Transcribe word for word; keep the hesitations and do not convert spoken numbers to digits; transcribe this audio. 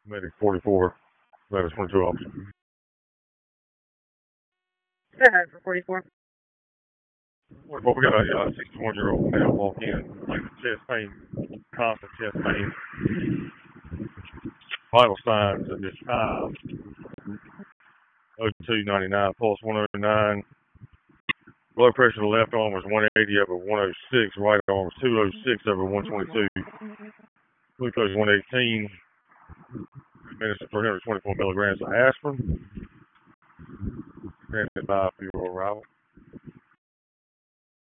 Medic forty-four, eleven twenty-two officer. Sir, for forty-four. Well, we got a uh, sixty-one-year-old male walk in, like chest pain, constant chest pain. Vital signs of this five. O two ninety-nine, pulse one oh nine. Blood pressure in the left arm was one eighty over one oh six, right arm was two oh six over one twenty-two. Glucose one eighteen. Administered three hundred twenty-four milligrams of aspirin. Granted by for your arrival.